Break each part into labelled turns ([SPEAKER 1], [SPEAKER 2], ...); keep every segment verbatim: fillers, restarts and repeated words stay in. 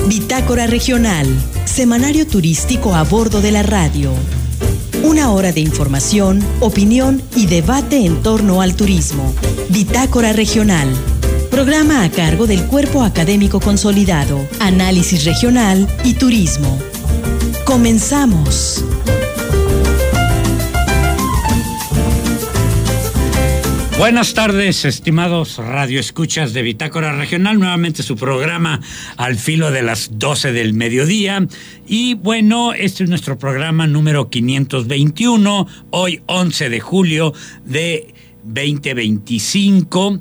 [SPEAKER 1] Bitácora Regional, semanario turístico a bordo de la radio. Una hora de información, opinión y debate en torno al turismo. Bitácora Regional. Programa a cargo del Cuerpo Académico Consolidado, Análisis Regional y Turismo. Comenzamos.
[SPEAKER 2] Buenas tardes, estimados radioescuchas de Bitácora Regional, nuevamente su programa al filo de las doce del mediodía. Y bueno, este es nuestro programa número quinientos veintiuno, hoy once de julio de veinte veinticinco.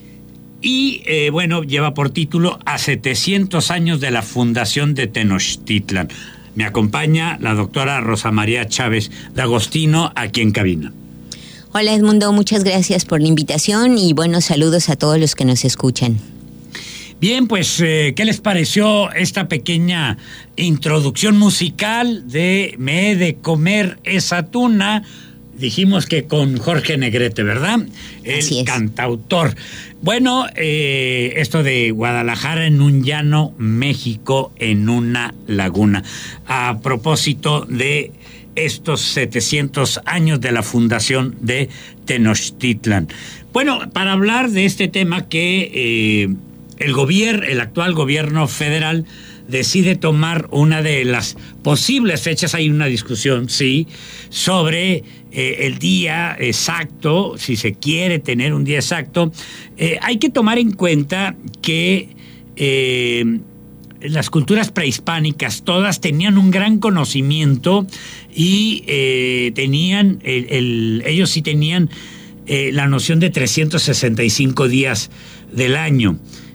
[SPEAKER 2] Y eh, bueno, lleva por título A setecientos años de la fundación de Tenochtitlan. Me acompaña la doctora Rosa María Chávez de Agostino, aquí en cabina.
[SPEAKER 3] Hola Edmundo, muchas gracias por la invitación y buenos saludos a todos los que nos escuchan.
[SPEAKER 2] Bien, pues, eh, ¿qué les pareció esta pequeña introducción musical de Me he de comer esa tuna? Dijimos que con Jorge Negrete, ¿verdad? El cantautor. Bueno, eh, esto de Guadalajara en un llano, México en una laguna. A propósito de estos setecientos años de la fundación de Tenochtitlan. Bueno, para hablar de este tema que eh, el gobierno, el actual gobierno federal decide tomar una de las posibles fechas, hay una discusión, sí, sobre eh, el día exacto, si se quiere tener un día exacto. Eh, hay que tomar en cuenta que eh, las culturas prehispánicas todas tenían un gran conocimiento y eh, tenían, el, el, ellos sí tenían eh, la noción de trescientos sesenta y cinco días del año.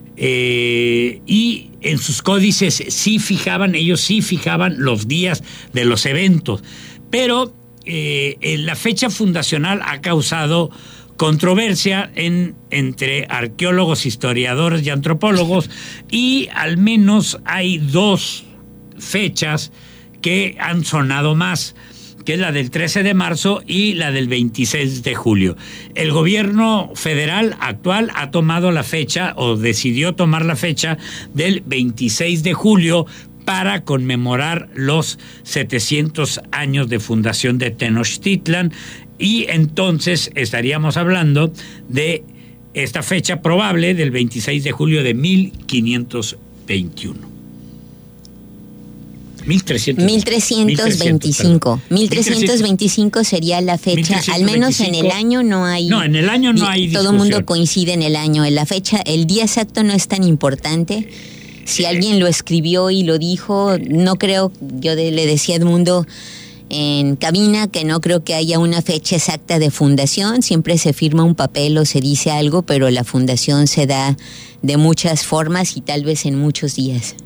[SPEAKER 2] Eh, y en sus códices sí fijaban, ellos sí fijaban los días de los eventos. Pero eh, la fecha fundacional ha causado controversia en, entre arqueólogos, historiadores y antropólogos, y al menos hay dos fechas que han sonado más, que es la del trece de marzo y la del veintiséis de julio. El gobierno federal actual ha tomado la fecha, o decidió tomar la fecha del veintiséis de julio para conmemorar los setecientos años de fundación de Tenochtitlan. Y entonces estaríamos hablando de esta fecha probable del veintiséis de julio de mil quinientos veintiuno. mil trescientos veinticinco.
[SPEAKER 3] mil trescientos veinticinco sería la fecha, al menos en el año no hay...
[SPEAKER 2] No, en el año no hay discusión.
[SPEAKER 3] Todo el mundo coincide en el año. En la fecha, el día exacto no es tan importante. Si alguien lo escribió y lo dijo, no creo, yo de, le decía a Edmundo en cabina que no creo que haya una fecha exacta de fundación. Siempre se firma un papel o se dice algo, pero la fundación se da de muchas formas y tal vez en muchos días.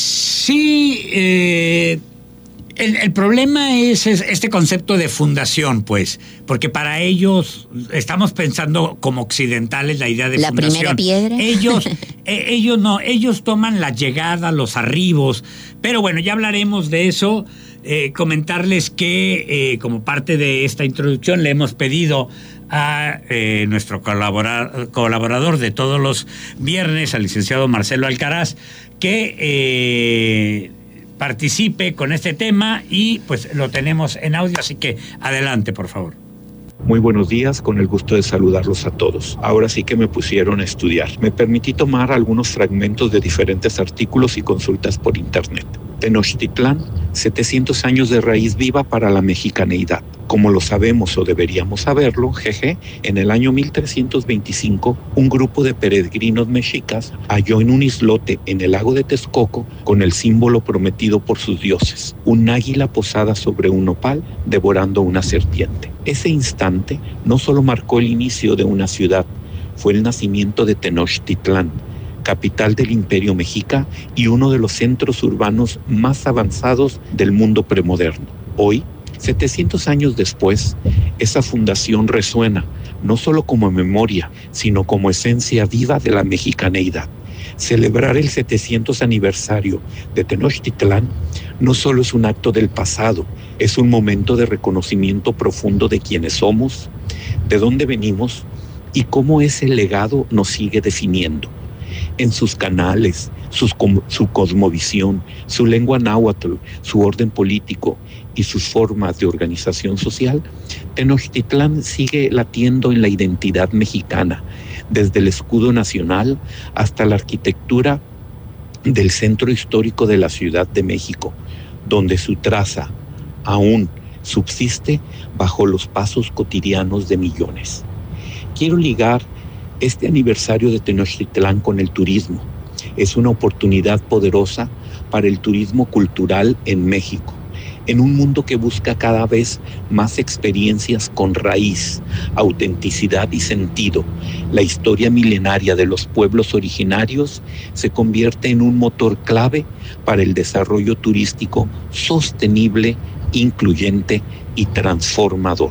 [SPEAKER 2] Sí, eh, el, el problema es, es este concepto de fundación, pues, porque para ellos estamos pensando como occidentales la idea de
[SPEAKER 3] la
[SPEAKER 2] fundación.
[SPEAKER 3] La primera piedra.
[SPEAKER 2] Ellos, eh, ellos no, ellos toman la llegada, los arribos, pero bueno, ya hablaremos de eso. Eh, comentarles que eh, como parte de esta introducción le hemos pedido a eh, nuestro colaborador, colaborador de todos los viernes, al licenciado Marcelo Alcaraz, que eh, participe con este tema y pues lo tenemos en audio, así que adelante, por favor.
[SPEAKER 4] Muy buenos días, con el gusto de saludarlos a todos. Ahora sí que me pusieron a estudiar. Me permití tomar algunos fragmentos de diferentes artículos y consultas por internet. Tenochtitlan, setecientos años de raíz viva para la mexicaneidad. Como lo sabemos o deberíamos saberlo, jeje, en el año mil trescientos veinticinco, un grupo de peregrinos mexicas halló en un islote en el lago de Texcoco con el símbolo prometido por sus dioses, un águila posada sobre un nopal devorando una serpiente. Ese instante no solo marcó el inicio de una ciudad, fue el nacimiento de Tenochtitlan, capital del Imperio Mexica y uno de los centros urbanos más avanzados del mundo premoderno. Hoy, setecientos años después, esa fundación resuena no solo como memoria, sino como esencia viva de la mexicaneidad. Celebrar el setecientos aniversario de Tenochtitlan no solo es un acto del pasado, es un momento de reconocimiento profundo de quiénes somos, de dónde venimos y cómo ese legado nos sigue definiendo. en sus canales, sus, su cosmovisión, su lengua náhuatl, su orden político y sus formas de organización social, Tenochtitlán sigue latiendo en la identidad mexicana, desde el escudo nacional hasta la arquitectura del centro histórico de la Ciudad de México, donde su traza aún subsiste bajo los pasos cotidianos de millones. Quiero ligar este aniversario de Tenochtitlán con el turismo. Es una oportunidad poderosa para el turismo cultural en México, en un mundo que busca cada vez más experiencias con raíz, autenticidad y sentido. La historia milenaria de los pueblos originarios se convierte en un motor clave para el desarrollo turístico sostenible, incluyente y transformador.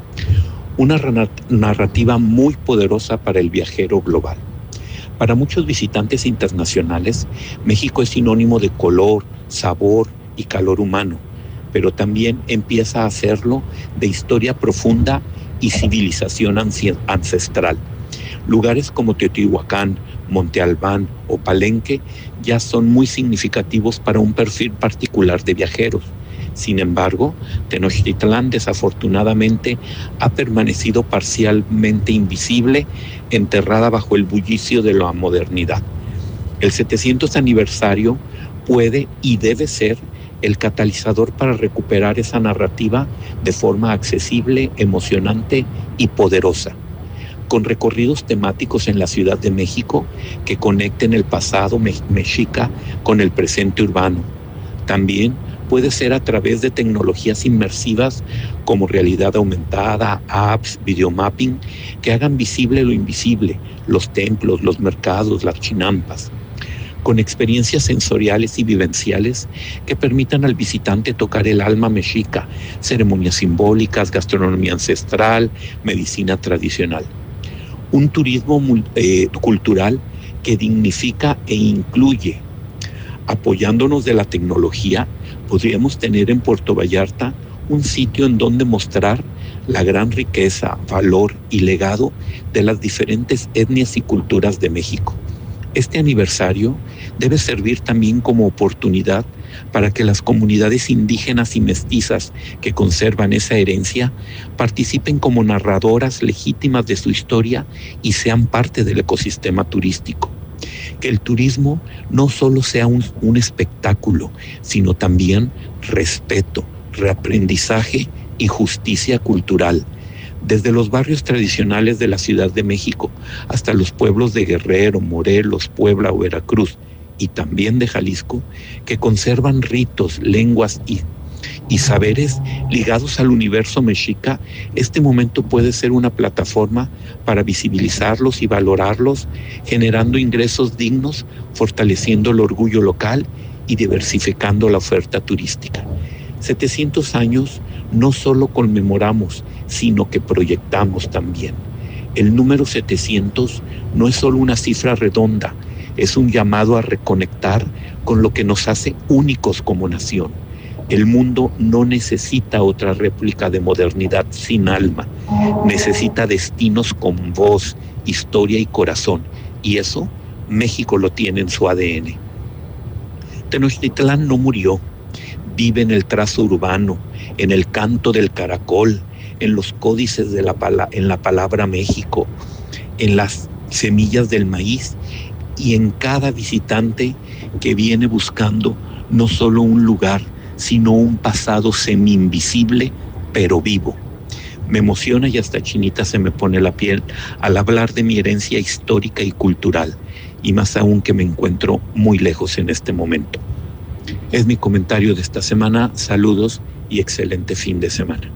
[SPEAKER 4] Una narrativa muy poderosa para el viajero global. Para muchos visitantes internacionales, México es sinónimo de color, sabor y calor humano, pero también empieza a hacerlo de historia profunda y civilización ancestral. Lugares como Teotihuacán, Monte Albán o Palenque ya son muy significativos para un perfil particular de viajeros. Sin embargo, Tenochtitlán desafortunadamente ha permanecido parcialmente invisible, enterrada bajo el bullicio de la modernidad. El setecientos aniversario puede y debe ser el catalizador para recuperar esa narrativa de forma accesible, emocionante y poderosa, con recorridos temáticos en la Ciudad de México que conecten el pasado me- mexica con el presente urbano. También puede ser a través de tecnologías inmersivas como realidad aumentada, apps, videomapping, que hagan visible lo invisible, los templos, los mercados, las chinampas, con experiencias sensoriales y vivenciales que permitan al visitante tocar el alma mexica, ceremonias simbólicas, gastronomía ancestral, medicina tradicional. Un turismo eh, cultural que dignifica e incluye. Apoyándonos de la tecnología, podríamos tener en Puerto Vallarta un sitio en donde mostrar la gran riqueza, valor y legado de las diferentes etnias y culturas de México. Este aniversario debe servir también como oportunidad para que las comunidades indígenas y mestizas que conservan esa herencia participen como narradoras legítimas de su historia y sean parte del ecosistema turístico. Que el turismo no solo sea un, un espectáculo, sino también respeto, reaprendizaje y justicia cultural. Desde los barrios tradicionales de la Ciudad de México hasta los pueblos de Guerrero, Morelos, Puebla o Veracruz, y también de Jalisco, que conservan ritos, lenguas y, y saberes ligados al universo mexica, este momento puede ser una plataforma para visibilizarlos y valorarlos, generando ingresos dignos, fortaleciendo el orgullo local y diversificando la oferta turística. setecientos años no solo conmemoramos, sino que proyectamos también. El número setecientos no es solo una cifra redonda, es un llamado a reconectar con lo que nos hace únicos como nación. El mundo no necesita otra réplica de modernidad sin alma, necesita destinos con voz, historia y corazón, y eso México lo tiene en su A D N. Tenochtitlán no murió, vive en el trazo urbano, en el canto del caracol, en los códices de la pala- en la palabra México, en las semillas del maíz y en cada visitante que viene buscando no solo un lugar, sino un pasado semi-invisible, pero vivo. Me emociona y hasta chinita se me pone la piel al hablar de mi herencia histórica y cultural, y más aún que me encuentro muy lejos en este momento. Es mi comentario de esta semana. Saludos y excelente fin de semana.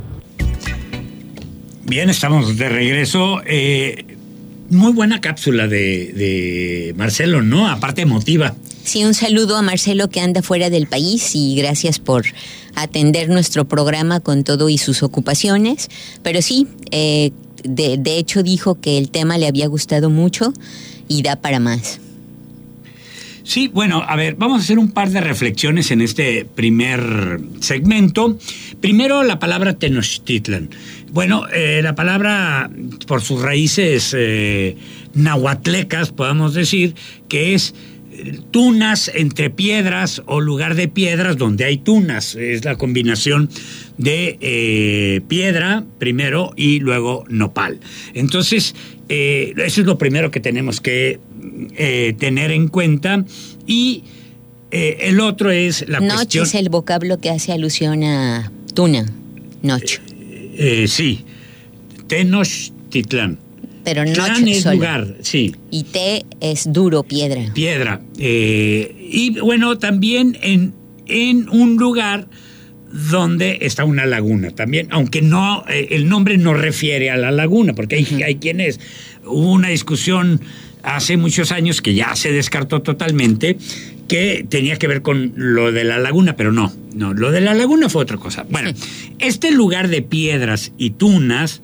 [SPEAKER 2] Bien, estamos de regreso. Eh, muy buena cápsula de, de Marcelo, ¿no? Aparte emotiva.
[SPEAKER 3] Sí, un saludo a Marcelo que anda fuera del país y gracias por atender nuestro programa con todo y sus ocupaciones. Pero sí, eh, de, de hecho dijo que el tema le había gustado mucho y da para más.
[SPEAKER 2] Sí, bueno, a ver, vamos a hacer un par de reflexiones en este primer segmento. Primero, la palabra Tenochtitlan. Bueno, eh, la palabra, por sus raíces eh, nahuatlecas, podemos decir, que es tunas entre piedras o lugar de piedras donde hay tunas. Es la combinación de eh, piedra primero y luego nopal. Entonces, eh, eso es lo primero que tenemos que eh, tener en cuenta. Y eh, el otro es la
[SPEAKER 3] Noche
[SPEAKER 2] cuestión...
[SPEAKER 3] es el vocablo que hace alusión a tuna. Noche.
[SPEAKER 2] Eh, eh, sí. Tenochtitlan.
[SPEAKER 3] Pero
[SPEAKER 2] Tlán
[SPEAKER 3] noche
[SPEAKER 2] es
[SPEAKER 3] solo.
[SPEAKER 2] lugar, sí.
[SPEAKER 3] Y te es duro, piedra.
[SPEAKER 2] Piedra. Eh, y bueno, también en, en un lugar donde está una laguna también, aunque no, eh, el nombre no refiere a la laguna, porque hay, uh-huh. hay quienes, hubo una discusión hace muchos años que ya se descartó totalmente, que tenía que ver con lo de la laguna, pero no, no, lo de la laguna fue otra cosa. Bueno, sí. Este lugar de piedras y tunas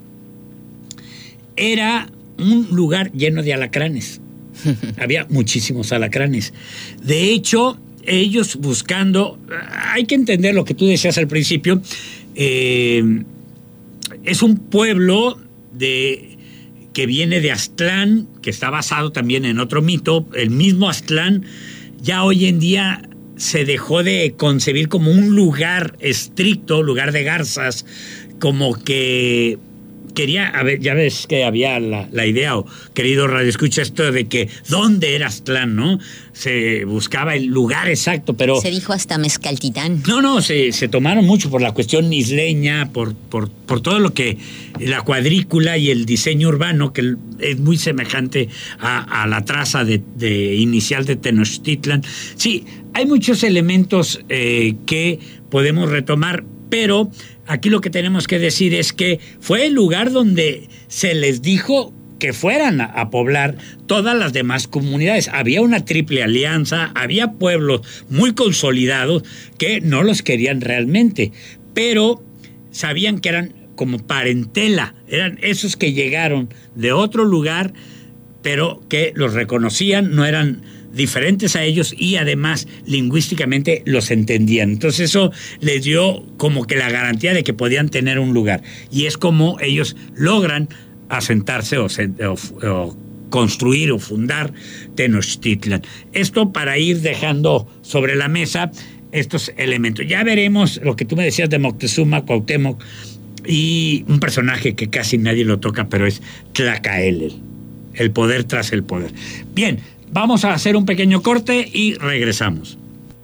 [SPEAKER 2] era un lugar lleno de alacranes. Había muchísimos alacranes. De hecho, ellos buscando, hay que entender lo que tú decías al principio, eh, es un pueblo de, que viene de Aztlán, que está basado también en otro mito. El mismo Aztlán ya hoy en día se dejó de concebir como un lugar estricto, lugar de garzas, como que quería, a ver, ya ves que había la, la idea, o querido radio escucha, esto de que dónde era Aztlán, ¿no? Se buscaba el lugar exacto, pero...
[SPEAKER 3] Se dijo hasta Mezcaltitán.
[SPEAKER 2] No, no, se, se tomaron mucho por la cuestión isleña, por, por, por todo lo que... la cuadrícula y el diseño urbano, que es muy semejante a, a la traza de, de inicial de Tenochtitlan. Sí, hay muchos elementos eh, que podemos retomar, pero aquí lo que tenemos que decir es que fue el lugar donde se les dijo que fueran a, a poblar todas las demás comunidades. Había una triple alianza, había pueblos muy consolidados que no los querían realmente, pero sabían que eran como parentela, eran esos que llegaron de otro lugar, pero que los reconocían, no eran diferentes a ellos y además lingüísticamente los entendían. Entonces eso les dio como que la garantía de que podían tener un lugar, y es como ellos logran asentarse o, o, o construir o fundar Tenochtitlan. Esto para ir dejando sobre la mesa estos elementos. Ya veremos lo que tú me decías de Moctezuma, Cuauhtémoc, y un personaje que casi nadie lo toca, pero es Tlacaelel, el poder tras el poder. Bien, vamos a hacer un pequeño corte y regresamos.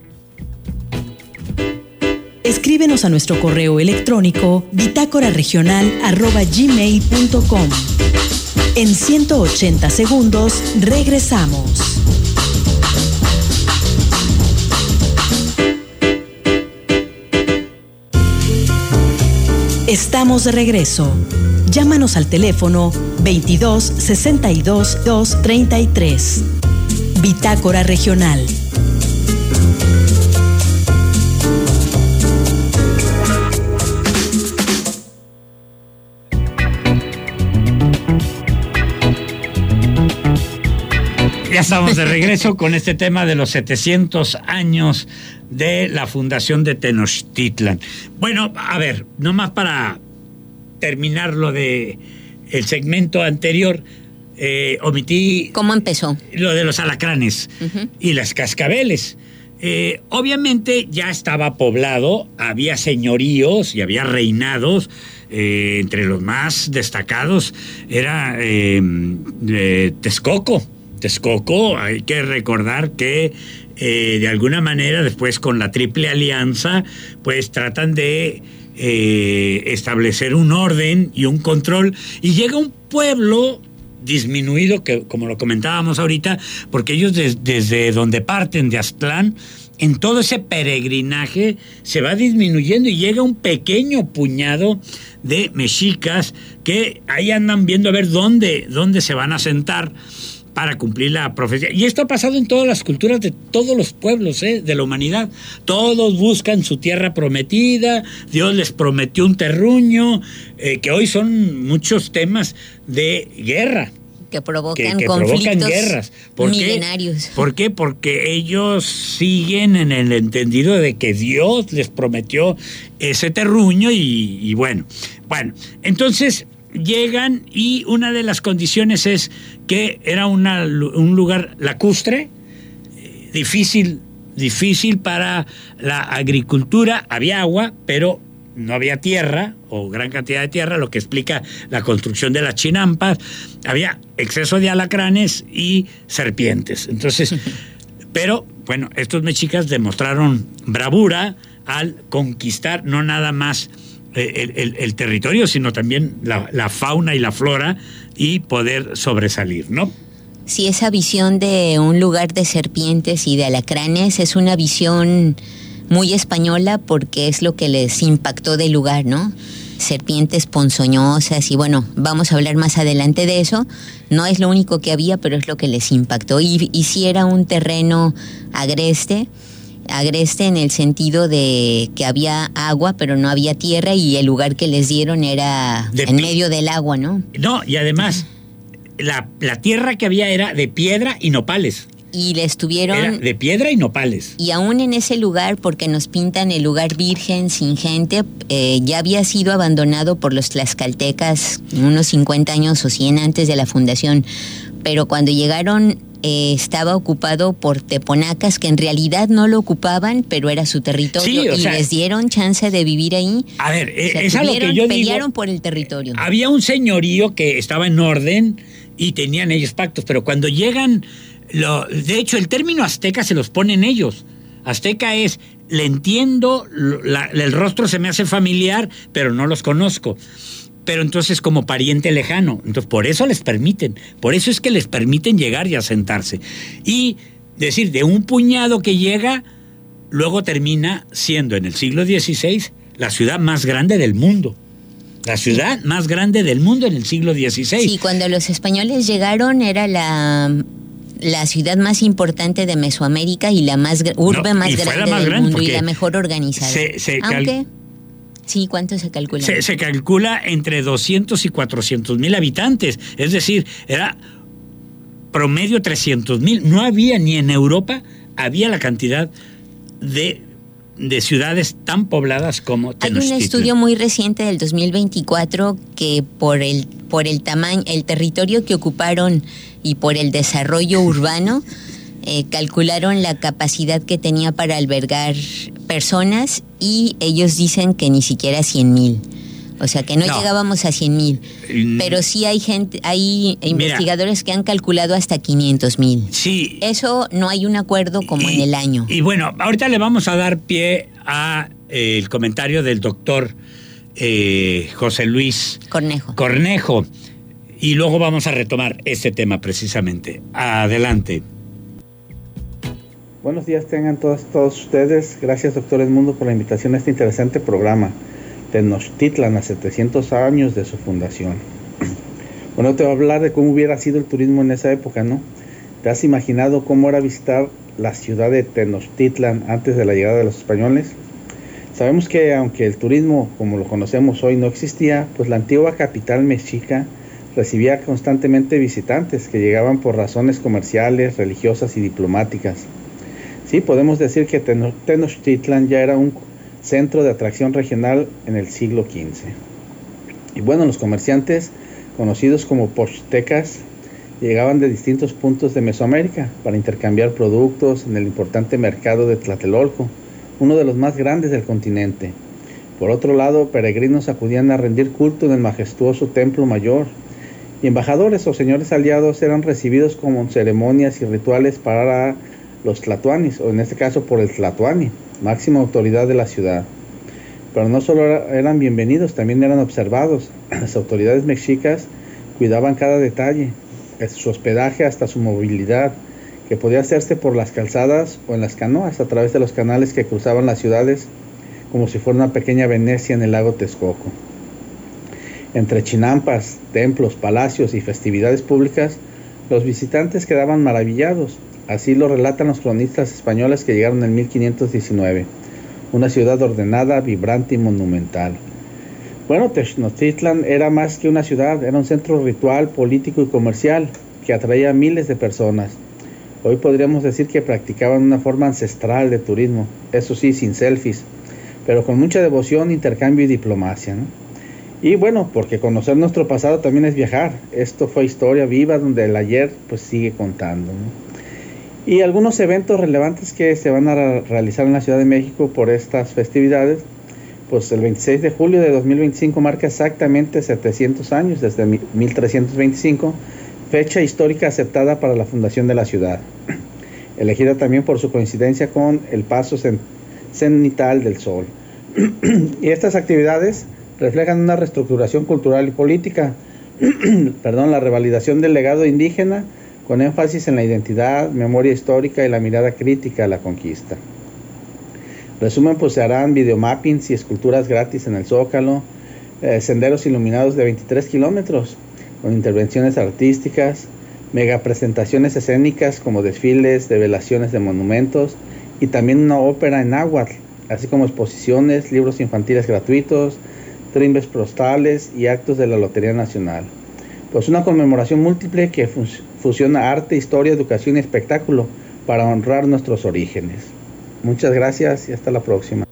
[SPEAKER 1] Escríbenos a nuestro correo electrónico bitácora regional arroba gmail punto com. En ciento ochenta segundos regresamos. Estamos de regreso. Llámanos al teléfono veintidós sesenta y dos doscientos treinta y tres. Bitácora Regional.
[SPEAKER 2] Ya estamos de regreso con este tema de los setecientos años de la fundación de Tenochtitlan. Bueno, a ver, nomás para terminar lo de el segmento anterior, eh, omití...
[SPEAKER 3] ¿Cómo empezó?
[SPEAKER 2] Lo de los alacranes uh-huh. y las cascabeles. Eh, obviamente ya estaba poblado, había señoríos y había reinados. Eh, entre los más destacados era eh, eh, Texcoco. Texcoco, hay que recordar que eh, de alguna manera después con la Triple Alianza pues tratan de eh, establecer un orden y un control, y llega un pueblo disminuido, que como lo comentábamos ahorita, porque ellos des, desde donde parten de Aztlán, en todo ese peregrinaje se va disminuyendo y llega un pequeño puñado de mexicas que ahí andan viendo a ver dónde, dónde se van a sentar para cumplir la profecía. Y esto ha pasado en todas las culturas de todos los pueblos ¿eh? de la humanidad. Todos buscan su tierra prometida, Dios les prometió un terruño, eh, que hoy son muchos temas de guerra.
[SPEAKER 3] que provocan
[SPEAKER 2] que, que
[SPEAKER 3] conflictos
[SPEAKER 2] provocan guerras. ¿Por
[SPEAKER 3] milenarios.
[SPEAKER 2] Qué? ¿Por qué? Porque ellos siguen en el entendido de que Dios les prometió ese terruño y, y bueno, bueno, entonces llegan y una de las condiciones es que era una, un lugar lacustre, difícil, difícil para la agricultura, había agua, pero no había tierra o gran cantidad de tierra, lo que explica la construcción de las chinampas, había exceso de alacranes y serpientes. Entonces, pero bueno, estos mexicas demostraron bravura al conquistar no nada más el, el, el territorio, sino también la, la fauna y la flora y poder sobresalir, ¿no?
[SPEAKER 3] Sí, esa visión de un lugar de serpientes y de alacranes es una visión muy española porque es lo que les impactó del lugar, ¿no? Serpientes ponzoñosas y bueno, vamos a hablar más adelante de eso. No es lo único que había, pero es lo que les impactó. Y, y sí era un terreno agreste, agreste en el sentido de que había agua, pero no había tierra y el lugar que les dieron era de en pi- medio del agua, ¿no?
[SPEAKER 2] No, y además, la, la tierra que había era de piedra y nopales.
[SPEAKER 3] Y les tuvieron...
[SPEAKER 2] Era de piedra y nopales.
[SPEAKER 3] Y aún en ese lugar, porque nos pintan el lugar virgen, sin gente, eh, ya había sido abandonado por los tlaxcaltecas unos cincuenta años o cien antes de la fundación. Pero cuando llegaron, eh, estaba ocupado por teponacas, que en realidad no lo ocupaban, pero era su territorio. Sí, y sea, les dieron chance de vivir ahí.
[SPEAKER 2] A ver,
[SPEAKER 3] o sea,
[SPEAKER 2] es a lo que yo
[SPEAKER 3] pelearon
[SPEAKER 2] digo,
[SPEAKER 3] por el territorio.
[SPEAKER 2] Había un señorío que estaba en orden y tenían ellos pactos, pero cuando llegan... Lo, de hecho, el término azteca se los ponen ellos. Azteca es, le entiendo, la, el rostro se me hace familiar, pero no los conozco. Pero entonces como pariente lejano. Entonces por eso les permiten. Por eso es que les permiten llegar y asentarse. Y decir, de un puñado que llega, luego termina siendo en el siglo dieciséis la ciudad más grande del mundo. La ciudad sí. más grande del mundo en el siglo dieciséis.
[SPEAKER 3] Sí, cuando los españoles llegaron era la... la ciudad más importante de Mesoamérica y la más urbe no, más grande más del grande mundo y la mejor organizada. Se, se Aunque, cal... sí, ¿cuánto se calcula?
[SPEAKER 2] Se, se calcula entre doscientos y cuatrocientos mil habitantes. Es decir, era promedio trescientos mil. No había ni en Europa, había la cantidad de, de ciudades tan pobladas como Tenochtitlan.
[SPEAKER 3] Hay un estudio muy reciente del dos mil veinticuatro que por el, por el tamaño, el territorio que ocuparon y por el desarrollo urbano, eh, calcularon la capacidad que tenía para albergar personas y ellos dicen que ni siquiera cien mil. O sea, que no, no. llegábamos a cien mil. Pero sí hay gente, hay investigadores Mira, que han calculado hasta quinientos mil.
[SPEAKER 2] Sí.
[SPEAKER 3] Eso no hay un acuerdo como
[SPEAKER 2] y,
[SPEAKER 3] en el año.
[SPEAKER 2] Y bueno, ahorita le vamos a dar pie a eh, el comentario del doctor eh, José Luis
[SPEAKER 3] Cornejo.
[SPEAKER 2] Cornejo. Y luego vamos a retomar este tema precisamente. Adelante.
[SPEAKER 5] Buenos días tengan todos, todos ustedes. Gracias, doctor Edmundo, por la invitación a este interesante programa. Tenochtitlan, a setecientos años de su fundación. Bueno, te voy a hablar de cómo hubiera sido el turismo en esa época, ¿no? ¿Te has imaginado cómo era visitar la ciudad de Tenochtitlan antes de la llegada de los españoles? Sabemos que aunque el turismo, como lo conocemos hoy, no existía, pues la antigua capital mexica recibía constantemente visitantes que llegaban por razones comerciales, religiosas y diplomáticas. Sí, podemos decir que Tenochtitlan ya era un centro de atracción regional en el siglo quince. Y bueno, los comerciantes, conocidos como pochtecas, llegaban de distintos puntos de Mesoamérica para intercambiar productos en el importante mercado de Tlatelolco, uno de los más grandes del continente. Por otro lado, peregrinos acudían a rendir culto en el majestuoso templo mayor, y embajadores o señores aliados eran recibidos como ceremonias y rituales para los tlatoanis, o en este caso por el tlatoani, máxima autoridad de la ciudad. Pero no solo eran bienvenidos, también eran observados. Las autoridades mexicas cuidaban cada detalle, desde su hospedaje hasta su movilidad, que podía hacerse por las calzadas o en las canoas, a través de los canales que cruzaban las ciudades, como si fuera una pequeña Venecia en el lago Texcoco. Entre chinampas, templos, palacios y festividades públicas, los visitantes quedaban maravillados. Así lo relatan los cronistas españoles que llegaron en mil quinientos diecinueve. Una ciudad ordenada, vibrante y monumental. Bueno, Tenochtitlan era más que una ciudad, era un centro ritual, político y comercial que atraía a miles de personas. Hoy podríamos decir que practicaban una forma ancestral de turismo, eso sí, sin selfies, pero con mucha devoción, intercambio y diplomacia, ¿no? Y bueno, porque conocer nuestro pasado también es viajar. Esto fue historia viva donde el ayer pues sigue contando, ¿no? Y algunos eventos relevantes que se van a realizar en la Ciudad de México por estas festividades, pues el veintiséis de julio de dos mil veinticinco marca exactamente setecientos años desde mil trescientos veinticinco, fecha histórica aceptada para la fundación de la ciudad, elegida también por su coincidencia con el paso cenital del sol. Y estas actividades reflejan una reestructuración cultural y política, perdón, la revalidación del legado indígena con énfasis en la identidad, memoria histórica y la mirada crítica a la conquista. Resumen, pues se harán videomappings y esculturas gratis en el Zócalo, eh, senderos iluminados de veintitrés kilómetros, con intervenciones artísticas, megapresentaciones escénicas como desfiles, develaciones de monumentos y también una ópera en náhuatl, así como exposiciones, libros infantiles gratuitos, trimbes postales y actos de la Lotería Nacional. Pues una conmemoración múltiple que fusiona arte, historia, educación y espectáculo para honrar nuestros orígenes. Muchas gracias y hasta la próxima.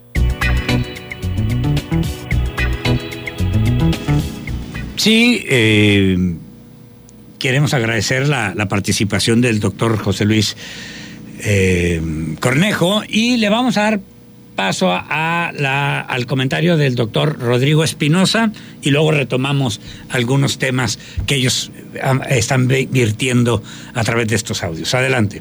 [SPEAKER 2] Sí, eh, queremos agradecer la, la participación del doctor José Luis eh, Cornejo y le vamos a dar paso a la, al comentario del doctor Rodrigo Espinosa y luego retomamos algunos temas que ellos están virtiendo a través de estos audios. Adelante.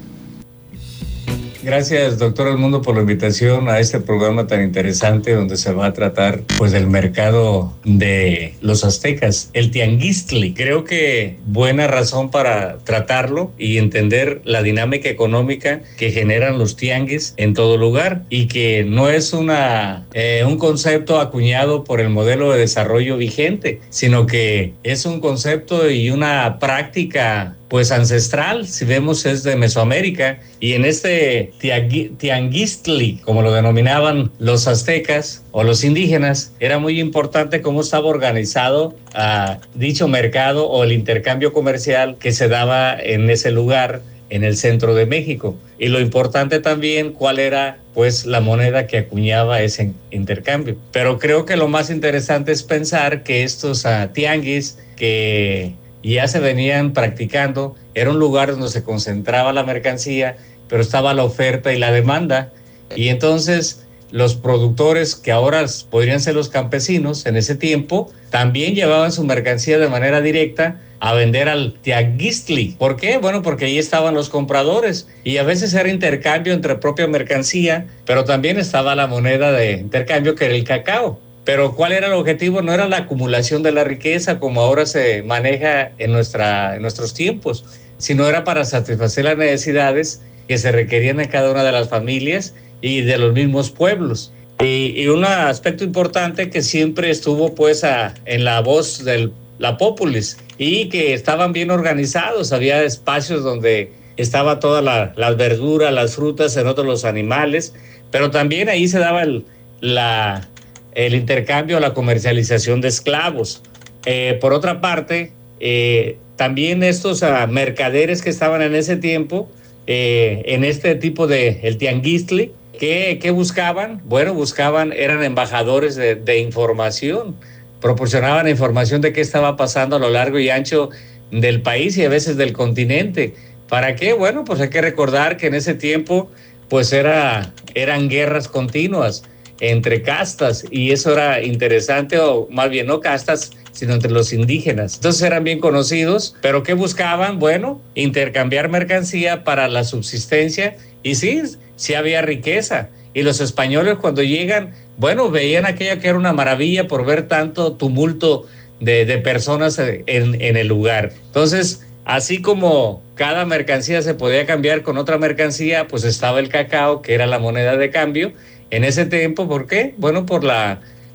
[SPEAKER 6] Gracias, doctor El Mundo, por la invitación a este programa tan interesante donde se va a tratar pues del mercado de los aztecas, el tianguistli. Creo que buena razón para tratarlo y entender la dinámica económica que generan los tianguis en todo lugar y que no es una eh, un concepto acuñado por el modelo de desarrollo vigente, sino que es un concepto y una práctica pues ancestral, si vemos es de Mesoamérica, y en este tianguistli, como lo denominaban los aztecas o los indígenas, era muy importante cómo estaba organizado uh, dicho mercado o el intercambio comercial que se daba en ese lugar, en el centro de México. Y lo importante también, cuál era pues la moneda que acuñaba ese intercambio. Pero creo que lo más interesante es pensar que estos uh, tianguis que ya se venían practicando, era un lugar donde se concentraba la mercancía, pero estaba la oferta y la demanda, y entonces los productores, que ahora podrían ser los campesinos en ese tiempo, también llevaban su mercancía de manera directa a vender al tianguistli. ¿Por qué? Bueno, porque ahí estaban los compradores, y a veces era intercambio entre propia mercancía, pero también estaba la moneda de intercambio que era el cacao. Pero ¿cuál era el objetivo? No era la acumulación de la riqueza como ahora se maneja en, nuestra, en nuestros tiempos, sino era para satisfacer las necesidades que se requerían en cada una de las familias y de los mismos pueblos. Y, y un aspecto importante que siempre estuvo pues a, en la voz de la populis y que estaban bien organizados. Había espacios donde estaba toda la, las verduras, las frutas, en otros los animales, pero también ahí se daba el, la... el intercambio, la comercialización de esclavos. Eh, por otra parte, eh, también estos uh, mercaderes que estaban en ese tiempo, eh, en este tipo de el tianguistli, ¿qué, qué buscaban? Bueno, buscaban, eran embajadores de, de información, proporcionaban información de qué estaba pasando a lo largo y ancho del país y a veces del continente. ¿Para qué? Bueno, pues hay que recordar que en ese tiempo, pues era, eran guerras continuas entre castas, y eso era interesante, o más bien no castas, sino entre los indígenas. Entonces eran bien conocidos, pero ¿qué buscaban? Bueno, intercambiar mercancía para la subsistencia, y sí, sí había riqueza. Y los españoles cuando llegan, bueno, veían aquella que era una maravilla por ver tanto tumulto de, de personas en, en el lugar. Entonces, así como cada mercancía se podía cambiar con otra mercancía, pues estaba el cacao, que era la moneda de cambio en ese tiempo. ¿Por qué? Bueno, por la,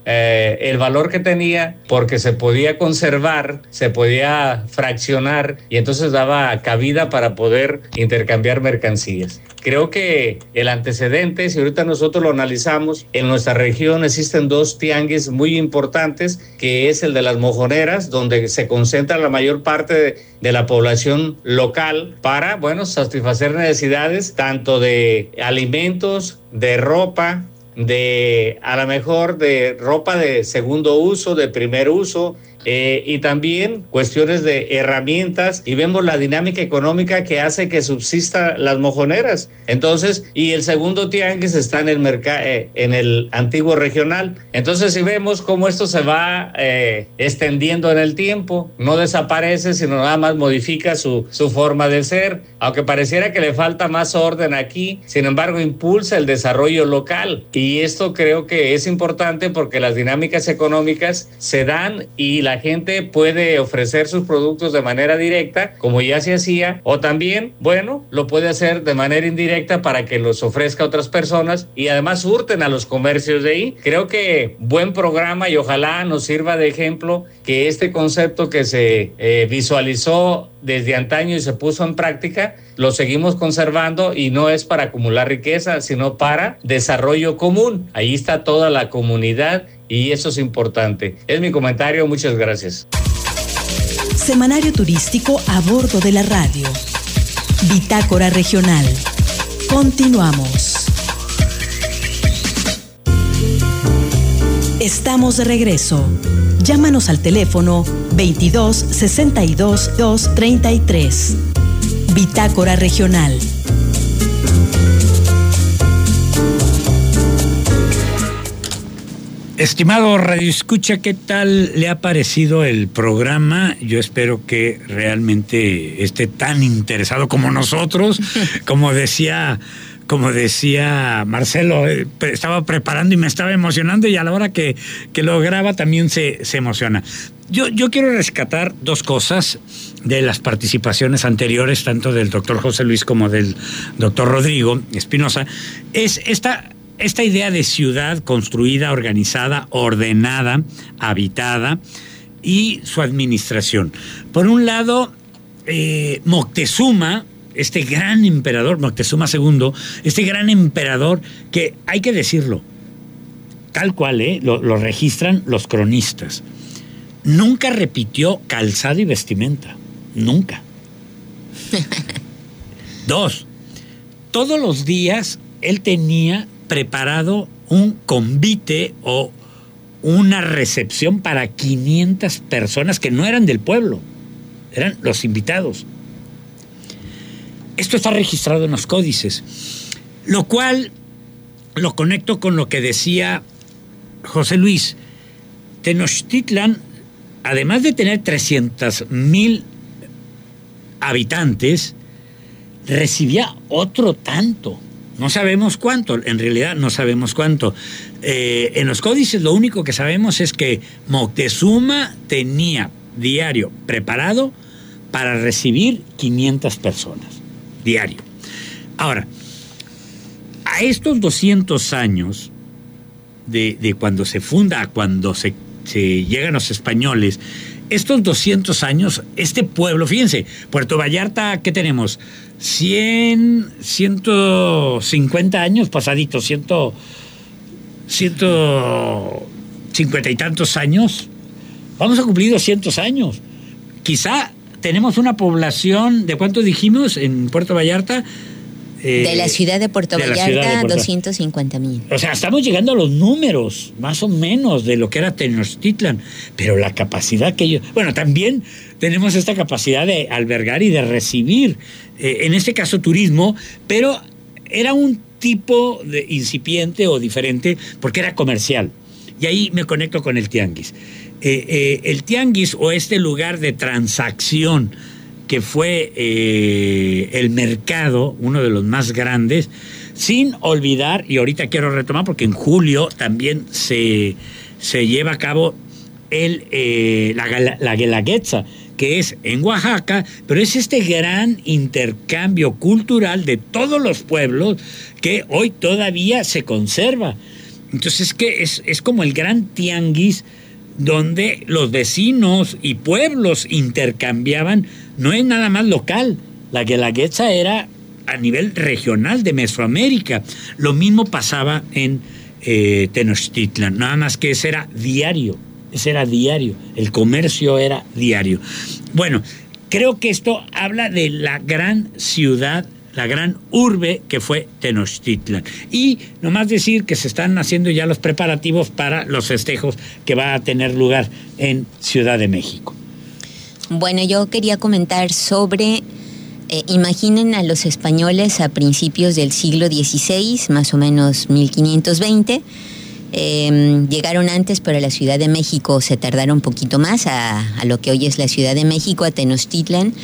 [SPEAKER 6] eh, el valor que tenía porque se podía conservar, se podía fraccionar y entonces daba cabida para poder intercambiar mercancías. Creo que el antecedente, si ahorita nosotros lo analizamos, en nuestra región existen dos tianguis muy importantes, que es el de las mojoneras, donde se concentra la mayor parte de, de la población local para, bueno, satisfacer necesidades tanto de alimentos, de ropa, de a lo mejor de ropa de segundo uso, de primer uso, eh, y también cuestiones de herramientas, y vemos la dinámica económica que hace que subsista las mojoneras. Entonces, y el segundo tianguis está en el mercado, eh, en el antiguo regional. Entonces, si vemos cómo esto se va eh, extendiendo en el tiempo, no desaparece, sino nada más modifica su, su forma de ser, aunque pareciera que le falta más orden aquí, sin embargo, impulsa el desarrollo local. Y esto creo que es importante porque las dinámicas económicas se dan y la gente puede ofrecer sus productos de manera directa, como ya se hacía, o también, bueno, lo puede hacer de manera indirecta para que los ofrezca a otras personas y además surten a los comercios de ahí. Creo que buen programa y ojalá nos sirva de ejemplo que este concepto que se eh, visualizó desde antaño y se puso en práctica, lo seguimos conservando y no es para acumular riqueza, sino para desarrollo común. Ahí está toda la comunidad y eso es importante. Es mi comentario, muchas gracias.
[SPEAKER 1] Semanario turístico a bordo de la radio. Bitácora regional. Continuamos. Estamos de regreso. Llámanos al teléfono veintidós sesenta y dos dos treinta y tres. Bitácora regional.
[SPEAKER 2] Estimado radioescucha, ¿qué tal le ha parecido el programa? Yo espero que realmente esté tan interesado como nosotros, como decía... Como decía Marcelo, eh, estaba preparando y me estaba emocionando y a la hora que, que lo graba también se, se emociona. Yo, yo quiero rescatar dos cosas de las participaciones anteriores, tanto del doctor José Luis como del doctor Rodrigo Espinosa. Es esta, esta idea de ciudad construida, organizada, ordenada, habitada y su administración. Por un lado, eh, Moctezuma, este gran emperador, Moctezuma segundo, este gran emperador que, hay que decirlo, tal cual, ¿eh? lo, lo registran los cronistas, nunca repitió calzado y vestimenta, nunca. Dos, todos los días él tenía preparado un convite o una recepción para quinientas personas que no eran del pueblo, eran los invitados. Esto está registrado en los códices, lo cual lo conecto con lo que decía José Luis. Tenochtitlan, además de tener trescientos mil habitantes, recibía otro tanto. No sabemos cuánto, en realidad no sabemos cuánto. Eh, en los códices lo único que sabemos es que Moctezuma tenía diario preparado para recibir quinientas personas. Diario. Ahora, a estos doscientos años de, de cuando se funda a cuando se, se llegan los españoles, estos doscientos años, este pueblo, fíjense, Puerto Vallarta, ¿qué tenemos? cien, ciento cincuenta años pasaditos, cien, ciento cincuenta y tantos años. Vamos a cumplir doscientos años. Quizá tenemos una población, ¿de cuánto dijimos en Puerto Vallarta?
[SPEAKER 3] Eh, de la ciudad de Puerto de Vallarta, Puerto... doscientos cincuenta mil.
[SPEAKER 2] O sea, estamos llegando a los números, más o menos, de lo que era Tenochtitlan. Pero la capacidad que ellos... Bueno, también tenemos esta capacidad de albergar y de recibir, eh, en este caso turismo, pero era un tipo de incipiente o diferente porque era comercial. Y ahí me conecto con el tianguis. Eh, eh, el tianguis o este lugar de transacción que fue eh, el mercado, uno de los más grandes, sin olvidar, y ahorita quiero retomar porque en julio también se, se lleva a cabo el, eh, la, la Guelaguetza, que es en Oaxaca, pero es este gran intercambio cultural de todos los pueblos que hoy todavía se conserva. Entonces es que es, es como el gran tianguis donde los vecinos y pueblos intercambiaban, no es nada más local, la Guelaguetza era a nivel regional de Mesoamérica. Lo mismo pasaba en eh, Tenochtitlan, nada más que ese era diario, ese era diario, el comercio era diario. Bueno, creo que esto habla de la gran ciudad, la gran urbe que fue Tenochtitlan. Y nomás decir que se están haciendo ya los preparativos para los festejos que va a tener lugar en Ciudad de México.
[SPEAKER 3] Bueno, yo quería comentar sobre, eh, imaginen a los españoles a principios del siglo dieciséis, más o menos mil quinientos veinte, eh, llegaron antes, pero a la Ciudad de México se tardaron un poquito más, a, a lo que hoy es la Ciudad de México, a Tenochtitlan.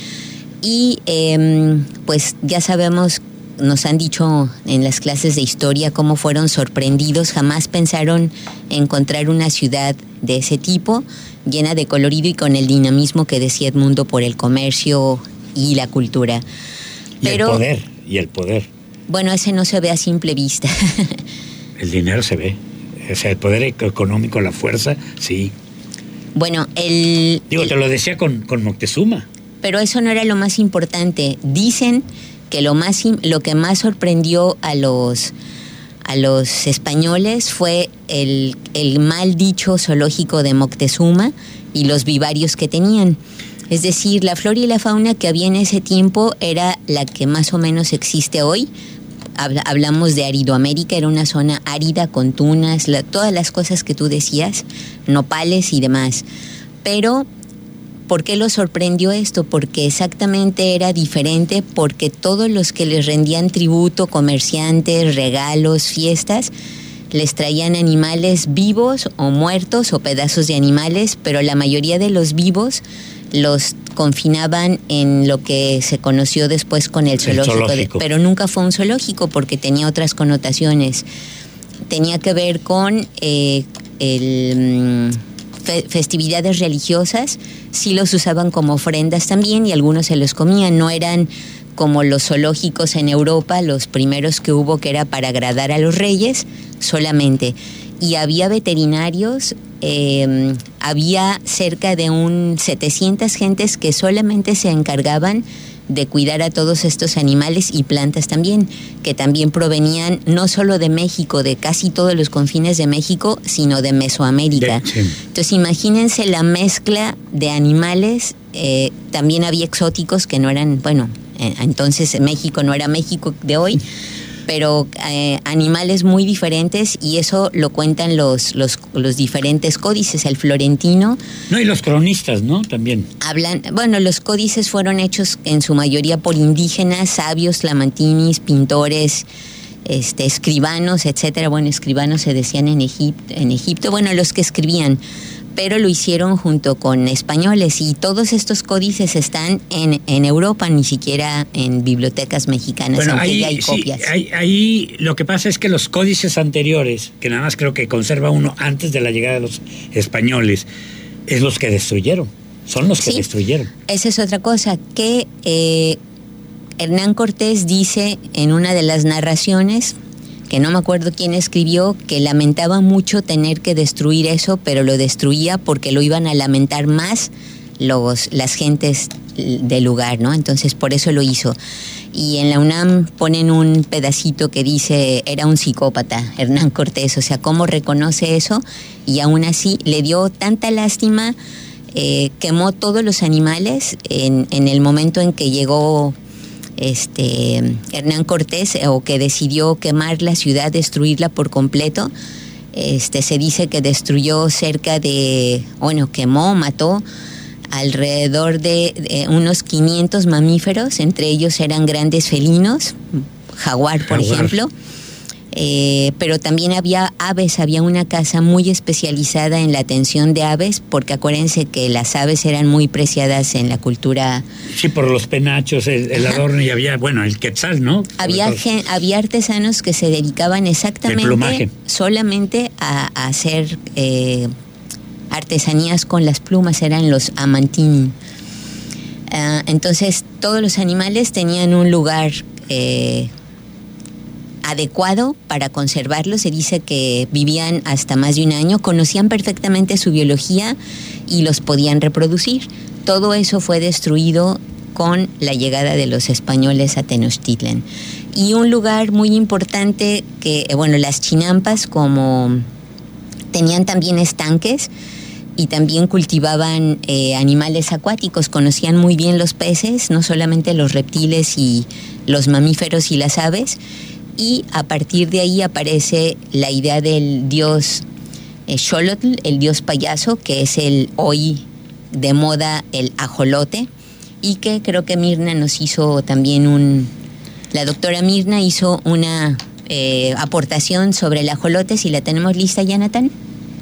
[SPEAKER 3] Y eh, pues ya sabemos, nos han dicho en las clases de historia cómo fueron sorprendidos, jamás pensaron encontrar una ciudad de ese tipo, llena de colorido y con el dinamismo que decía Edmundo por el comercio y la cultura.
[SPEAKER 2] Y Pero, el poder, y el poder.
[SPEAKER 3] Bueno, ese no se ve a simple vista.
[SPEAKER 2] El dinero se ve, o sea, el poder económico, la fuerza, sí.
[SPEAKER 3] Bueno, el...
[SPEAKER 2] Digo,
[SPEAKER 3] el,
[SPEAKER 2] te lo decía con, con Moctezuma.
[SPEAKER 3] Pero eso no era lo más importante. Dicen que lo más lo que más sorprendió a los a los españoles fue el, el mal dicho zoológico de Moctezuma y los vivarios que tenían. Es decir, la flora y la fauna que había en ese tiempo era la que más o menos existe hoy. Hablamos de Aridoamérica, era una zona árida con tunas, la, todas las cosas que tú decías, nopales y demás. Pero ¿por qué los sorprendió esto? Porque exactamente era diferente, porque todos los que les rendían tributo, comerciantes, regalos, fiestas, les traían animales vivos o muertos o pedazos de animales, pero la mayoría de los vivos los confinaban en lo que se conoció después con el zoológico, el zoológico. De, pero nunca fue un zoológico porque tenía otras connotaciones. Tenía que ver con eh, el... festividades religiosas, sí los usaban como ofrendas también y algunos se los comían, no eran como los zoológicos en Europa, los primeros que hubo que era para agradar a los reyes solamente. Y había veterinarios, eh, había cerca de un setecientas gentes que solamente se encargaban de cuidar a todos estos animales y plantas también, que también provenían no solo de México, de casi todos los confines de México, sino de Mesoamérica. Sí. Entonces imagínense la mezcla de animales, eh, también había exóticos que no eran, bueno, eh, entonces México no era México de hoy, pero eh, animales muy diferentes, y eso lo cuentan los, los, los diferentes códices, el florentino.
[SPEAKER 2] No, y los cronistas, ¿no? También.
[SPEAKER 3] Hablan, bueno, los códices fueron hechos en su mayoría por indígenas, sabios, tlamantinis, pintores, este, escribanos, etcétera. Bueno, escribanos se decían en Egipto, en Egipto, bueno, los que escribían, pero lo hicieron junto con españoles, y todos estos códices están en, en Europa, ni siquiera en bibliotecas mexicanas,
[SPEAKER 2] bueno,
[SPEAKER 3] aunque
[SPEAKER 2] ahí,
[SPEAKER 3] ya hay
[SPEAKER 2] sí,
[SPEAKER 3] copias.
[SPEAKER 2] Ahí, ahí lo que pasa es que los códices anteriores, que nada más creo que conserva uno antes de la llegada de los españoles, es los que destruyeron, son los que sí, destruyeron.
[SPEAKER 3] Esa es otra cosa, que eh, Hernán Cortés dice en una de las narraciones, que no me acuerdo quién escribió, que lamentaba mucho tener que destruir eso, pero lo destruía porque lo iban a lamentar más los, las gentes del lugar, ¿no? Entonces por eso lo hizo. Y en la UNAM ponen un pedacito que dice, era un psicópata, Hernán Cortés, o sea, cómo reconoce eso, y aún así le dio tanta lástima, eh, quemó todos los animales en, en el momento en que llegó Este, Hernán Cortés, o que decidió quemar la ciudad, destruirla por completo. Este, se dice que destruyó cerca de, bueno, quemó, mató alrededor de, de unos quinientos mamíferos, entre ellos eran grandes felinos, jaguar, por jaguar. ejemplo. Eh, pero también había aves, había una casa muy especializada en la atención de aves, porque acuérdense que las aves eran muy preciadas en la cultura.
[SPEAKER 2] Sí, por los penachos, el, el adorno, y había, bueno, el quetzal, ¿no?
[SPEAKER 3] Había, gen, había artesanos que se dedicaban exactamente solamente a, a hacer eh, artesanías con las plumas, eran los amantini. Uh, entonces todos los animales tenían un lugar eh, adecuado para conservarlo. Se dice que vivían hasta más de un año, conocían perfectamente su biología y los podían reproducir. Todo eso fue destruido con la llegada de los españoles a Tenochtitlan. Y un lugar muy importante que, bueno, las chinampas, como tenían también estanques y también cultivaban eh, animales acuáticos, conocían muy bien los peces, no solamente los reptiles y los mamíferos y las aves, y a partir de ahí aparece la idea del dios eh, Xolotl, el dios payaso, que es el hoy de moda el ajolote, y que creo que Mirna nos hizo también un... La doctora Mirna hizo una eh, aportación sobre el ajolote, si la tenemos lista ya, Natán.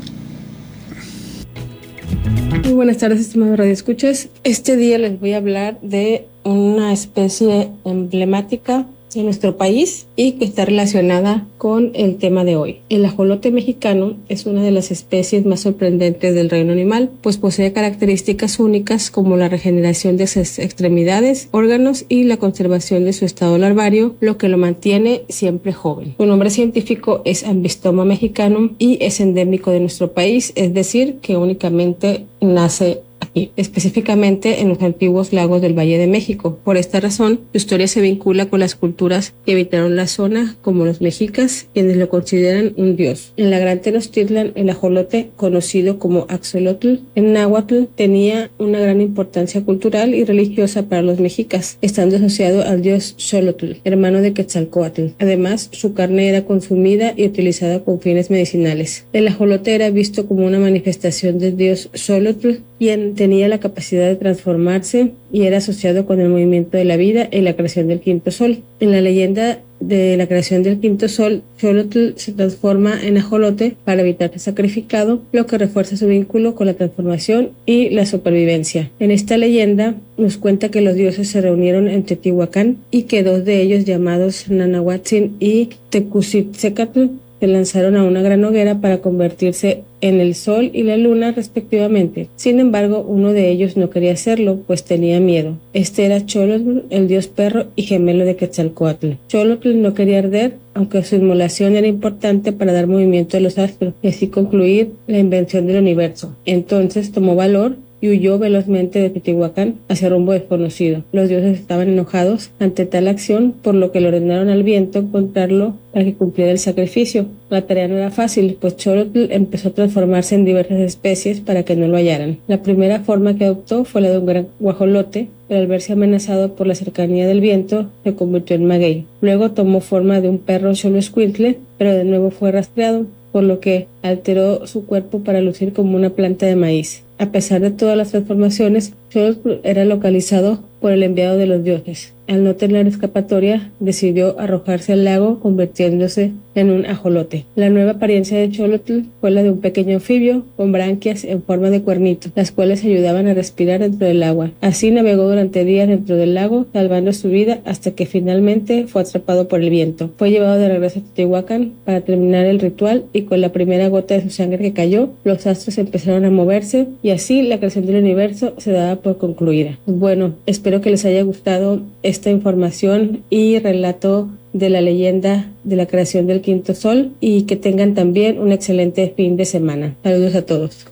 [SPEAKER 7] Muy buenas tardes, estimados radioescuchas. Este día les voy a hablar de una especie emblemática de nuestro país y que está relacionada con el tema de hoy. El ajolote mexicano es una de las especies más sorprendentes del reino animal, pues posee características únicas como la regeneración de sus extremidades, órganos y la conservación de su estado larvario, lo que lo mantiene siempre joven. Su nombre científico es Ambystoma mexicanum y es endémico de nuestro país, es decir, que únicamente nace aquí, específicamente en los antiguos lagos del Valle de México. Por esta razón, su historia se vincula con las culturas que habitaron la zona, como los mexicas, quienes lo consideran un dios. En la Gran Tenochtitlan, el ajolote, conocido como Axolotl en náhuatl, tenía una gran importancia cultural y religiosa para los mexicas, estando asociado al dios Xolotl, hermano de Quetzalcóatl. Además, su carne era consumida y utilizada con fines medicinales. El ajolote era visto como una manifestación del dios Xolotl, quien tenía la capacidad de transformarse y era asociado con el movimiento de la vida y la creación del quinto sol. En la leyenda de la creación del quinto sol, Xolotl se transforma en ajolote para evitar ser sacrificado, lo que refuerza su vínculo con la transformación y la supervivencia. En esta leyenda nos cuenta que los dioses se reunieron en Teotihuacán y que dos de ellos, llamados Nanahuatzin y Tecucitzecatl, se lanzaron a una gran hoguera para convertirse en el sol y la luna respectivamente. Sin embargo, uno de ellos no quería hacerlo, pues tenía miedo. Este era Xolotl, el dios perro y gemelo de Quetzalcóatl. Xolotl no quería arder, aunque su inmolación era importante para dar movimiento a los astros y así concluir la invención del universo. Entonces tomó valor y huyó velozmente de Teotihuacán hacia rumbo desconocido. Los dioses estaban enojados ante tal acción, por lo que le ordenaron al viento encontrarlo para que cumpliera el sacrificio. La tarea no era fácil, pues Xolotl empezó a transformarse en diversas especies para que no lo hallaran. La primera forma que adoptó fue la de un gran guajolote, pero al verse amenazado por la cercanía del viento, se convirtió en maguey. Luego tomó forma de un perro xoloescuintle, pero de nuevo fue rastreado, por lo que alteró su cuerpo para lucir como una planta de maíz. A pesar de todas las transformaciones, Xolotl era localizado por el enviado de los dioses. Al no tener escapatoria, decidió arrojarse al lago, convirtiéndose en un ajolote. La nueva apariencia de Xolotl fue la de un pequeño anfibio con branquias en forma de cuernito, las cuales ayudaban a respirar dentro del agua. Así navegó durante días dentro del lago, salvando su vida hasta que finalmente fue atrapado por el viento. Fue llevado de regreso a Teotihuacán para terminar el ritual y con la primera gota de su sangre que cayó, los astros empezaron a moverse y así la creación del universo se daba por concluida. Bueno, espero que les haya gustado esta información y relato de la leyenda de la creación del quinto sol y que tengan también un excelente fin de semana. Saludos a todos.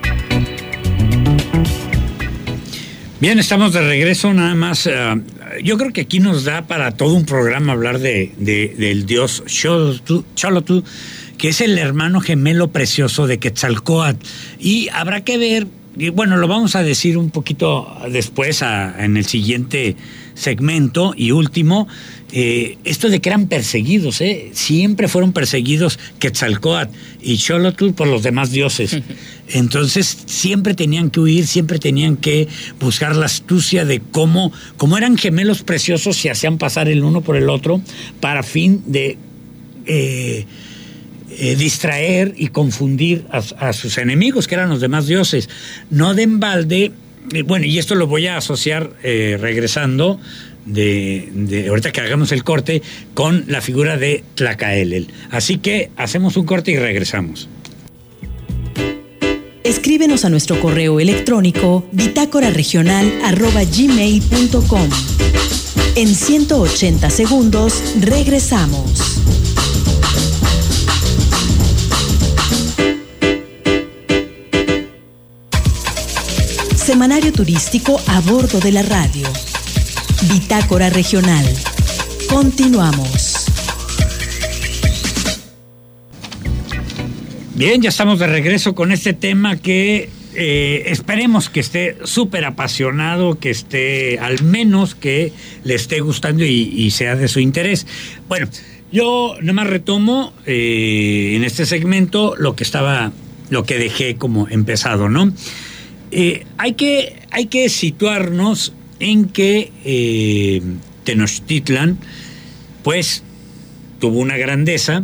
[SPEAKER 2] Bien, estamos de regreso, nada más. Uh, yo creo que aquí nos da para todo un programa hablar de, de del dios Xolotl, Xolotl, que es el hermano gemelo precioso de Quetzalcóatl. Y habrá que ver, y bueno, lo vamos a decir un poquito después a, en el siguiente segmento y último, eh, esto de que eran perseguidos, ¿eh? Siempre fueron perseguidos Quetzalcóatl y Xolotl por los demás dioses. Entonces siempre tenían que huir, siempre tenían que buscar la astucia de cómo, como eran gemelos preciosos, se hacían pasar el uno por el otro para fin de eh, eh, distraer y confundir a, a sus enemigos, que eran los demás dioses. No de embalde. Bueno, y esto lo voy a asociar eh, regresando de, de ahorita que hagamos el corte con la figura de Tlacaelel. Así que hacemos un corte y regresamos.
[SPEAKER 1] Escríbenos a nuestro correo electrónico bitácora regional arroba gmail punto com. En ciento ochenta segundos regresamos. Semanario turístico a bordo de la radio. Bitácora regional. Continuamos.
[SPEAKER 2] Bien, ya estamos de regreso con este tema que eh, esperemos que esté súper apasionado, que esté, al menos que le esté gustando y, y sea de su interés. Bueno, yo nada más retomo eh, en este segmento lo que estaba, lo que dejé como empezado, ¿no? Eh, hay que, hay que situarnos en que eh, Tenochtitlan, pues, tuvo una grandeza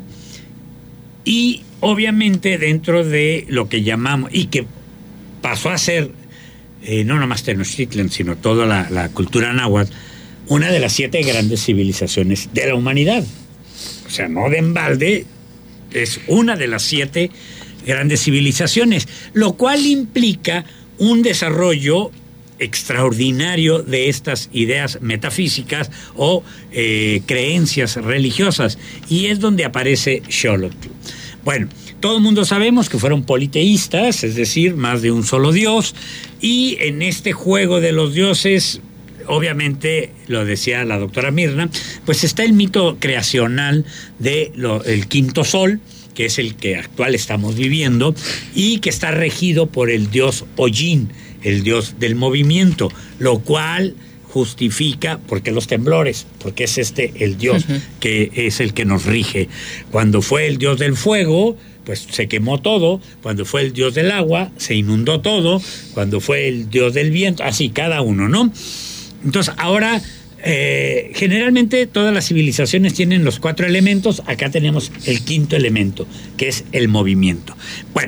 [SPEAKER 2] y obviamente dentro de lo que llamamos, y que pasó a ser, eh, no nomás Tenochtitlan, sino toda la, la cultura náhuatl, una de las siete grandes civilizaciones de la humanidad. O sea, no de embalde, es una de las siete grandes civilizaciones, lo cual implica un desarrollo extraordinario de estas ideas metafísicas o eh, creencias religiosas, y es donde aparece Xolotl. Bueno, todo el mundo sabemos que fueron politeístas, es decir, más de un solo dios, y en este juego de los dioses, obviamente, lo decía la doctora Mirna, pues está el mito creacional de lo, el quinto sol, que es el que actual estamos viviendo, y que está regido por el dios Ollin, el dios del movimiento, lo cual justifica por qué los temblores, porque es este el dios uh-huh. que es el que nos rige. Cuando fue el dios del fuego, pues se quemó todo. Cuando fue el dios del agua, se inundó todo. Cuando fue el dios del viento, así cada uno, ¿no? Entonces ahora eh, generalmente todas las civilizaciones tienen los cuatro elementos. Acá tenemos el quinto elemento, que es el movimiento. Bueno,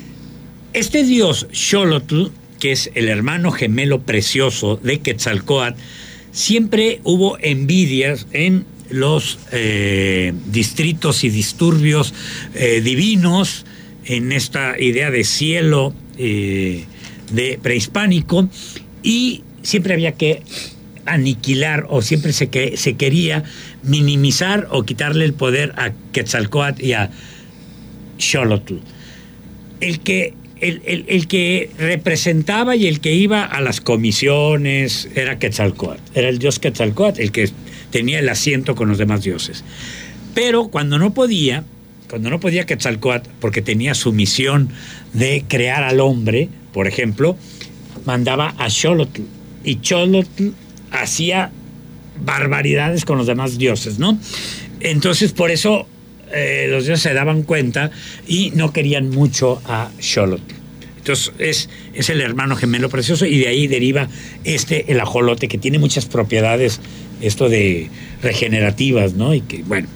[SPEAKER 2] este dios Xolotl, que es el hermano gemelo precioso de Quetzalcóatl, siempre hubo envidias en los eh, distritos y disturbios eh, divinos, en esta idea de cielo eh, de prehispánico, y siempre había que aniquilar, o siempre se, que, se quería minimizar o quitarle el poder a Quetzalcóatl y a Xolotl. El que El, el, el que representaba y el que iba a las comisiones era Quetzalcóatl, era el dios Quetzalcóatl, el que tenía el asiento con los demás dioses. Pero cuando no podía, cuando no podía Quetzalcóatl, porque tenía su misión de crear al hombre, por ejemplo, mandaba a Xolotl, y Xolotl hacía barbaridades con los demás dioses, ¿no? Entonces, por eso Eh, los dioses se daban cuenta y no querían mucho a Xolotl. Entonces es, es el hermano gemelo precioso, y de ahí deriva este, el ajolote, que tiene muchas propiedades, esto de regenerativas, ¿no? Y que, bueno.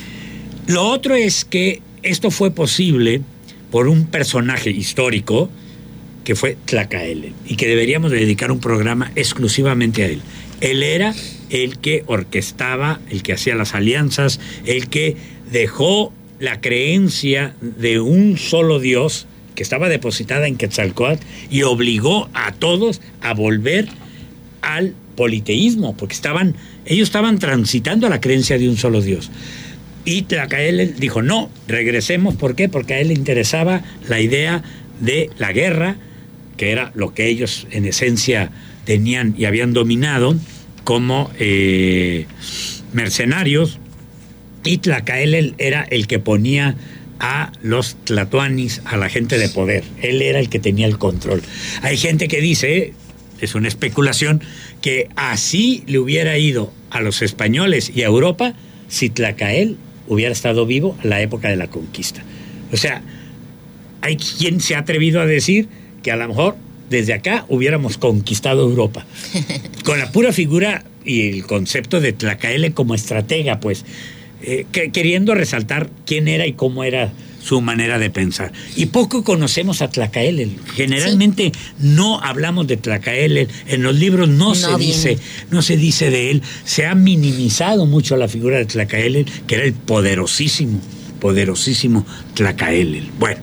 [SPEAKER 2] Lo otro es que esto fue posible por un personaje histórico que fue Tlacaelel, y que deberíamos dedicar un programa exclusivamente a él. Él era el que orquestaba, el que hacía las alianzas, el que dejó la creencia de un solo Dios que estaba depositada en Quetzalcóatl y obligó a todos a volver al politeísmo, porque estaban, ellos estaban transitando a la creencia de un solo Dios. Y Tlacaelel dijo, no, regresemos. ¿Por qué? Porque a él le interesaba la idea de la guerra, que era lo que ellos en esencia tenían y habían dominado como eh, mercenarios. Y Tlacaelel era el que ponía a los tlatoanis, a la gente de poder. Él era el que tenía el control. Hay gente que dice, es una especulación, que así le hubiera ido a los españoles y a Europa si Tlacael hubiera estado vivo en la época de la conquista. O sea, hay quien se ha atrevido a decir que a lo mejor desde acá hubiéramos conquistado Europa. Con la pura figura y el concepto de Tlacaelel como estratega, pues, Eh, que, queriendo resaltar quién era y cómo era su manera de pensar. Y poco conocemos a Tlacaelel. Generalmente sí. no hablamos de Tlacaelel. En los libros no, no se viene. dice, no se dice de él. Se ha minimizado mucho la figura de Tlacaelel, que era el poderosísimo, poderosísimo Tlacaelel. Bueno,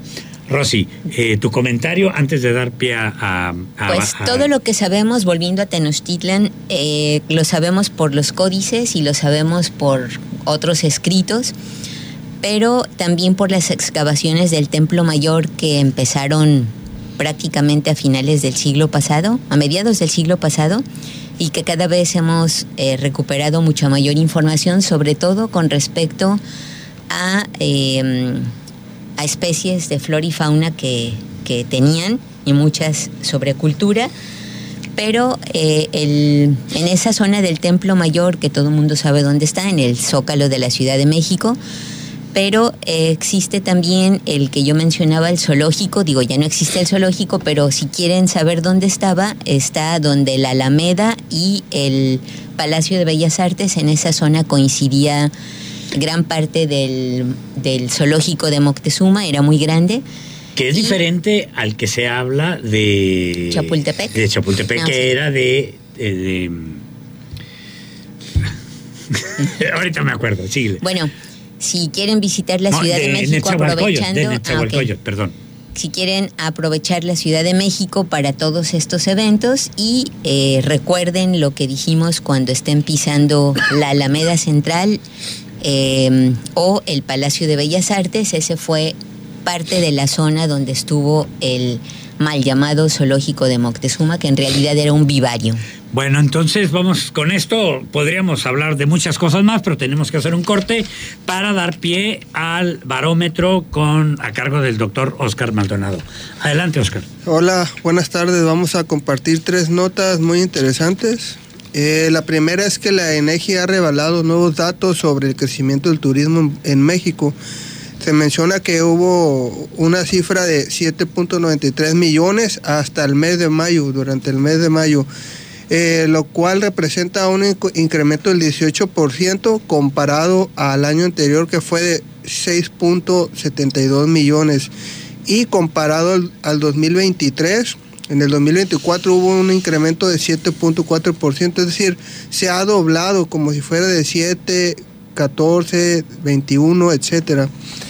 [SPEAKER 2] Rosy, eh, tu comentario antes de dar pie a... a
[SPEAKER 3] pues
[SPEAKER 2] a,
[SPEAKER 3] todo lo que sabemos, volviendo a Tenochtitlan, eh, lo sabemos por los códices y lo sabemos por otros escritos, pero también por las excavaciones del Templo Mayor que empezaron prácticamente a finales del siglo pasado, a mediados del siglo pasado, y que cada vez hemos eh, recuperado mucha mayor información, sobre todo con respecto a... Eh, a especies de flora y fauna que, que tenían y muchas sobre cultura, pero eh, el, en esa zona del Templo Mayor, que todo el mundo sabe dónde está, en el Zócalo de la Ciudad de México, pero eh, existe también el que yo mencionaba, el zoológico. Digo, ya no existe el zoológico, pero si quieren saber dónde estaba, está donde la Alameda y el Palacio de Bellas Artes. En esa zona coincidía gran parte del, del zoológico de Moctezuma, era muy grande.
[SPEAKER 2] Que es y, diferente al que se habla de...
[SPEAKER 3] Chapultepec.
[SPEAKER 2] De Chapultepec, no, que sí. era de... de, de... Ahorita me acuerdo, síguele.
[SPEAKER 3] Bueno, si quieren visitar la
[SPEAKER 2] no,
[SPEAKER 3] Ciudad de, de México aprovechando...
[SPEAKER 2] De Nezahualcóyotl, ah, okay. perdón.
[SPEAKER 3] Si quieren aprovechar la Ciudad de México para todos estos eventos y eh, recuerden lo que dijimos cuando estén pisando la Alameda Central, Eh, o el Palacio de Bellas Artes. Ese fue parte de la zona donde estuvo el mal llamado zoológico de Moctezuma, que en realidad era un vivario.
[SPEAKER 2] Bueno, entonces vamos con esto. Podríamos hablar de muchas cosas más, pero tenemos que hacer un corte para dar pie al barómetro con a cargo del doctor Óscar Maldonado. Adelante, Óscar.
[SPEAKER 8] Hola, buenas tardes. Vamos a compartir tres notas muy interesantes. Eh, la primera es que la INEGI ha revelado nuevos datos sobre el crecimiento del turismo en, en México. Se menciona que hubo una cifra de siete punto noventa y tres millones hasta el mes de mayo, durante el mes de mayo, eh, lo cual representa un inc- incremento del dieciocho por ciento comparado al año anterior, que fue de seis punto setenta y dos millones, y comparado al, al dos mil veintitrés. En el dos mil veinticuatro hubo un incremento de siete punto cuatro por ciento, es decir, se ha doblado como si fuera de siete, catorce, veintiuno, etcétera.